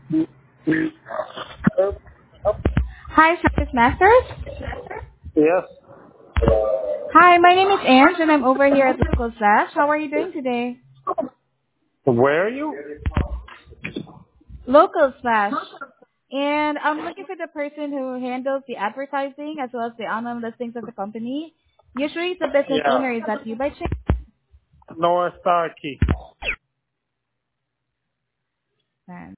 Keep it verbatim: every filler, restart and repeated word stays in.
Hi, Service Masters. Yes. Hi, my name is Ange, and I'm over here at Local Slash. How are you doing today? Where are you? Local Slash. And I'm looking for the person who handles the advertising as well as the online listings of the company. Usually it's a business Yeah. owner. Is that you by chance? North Starkey.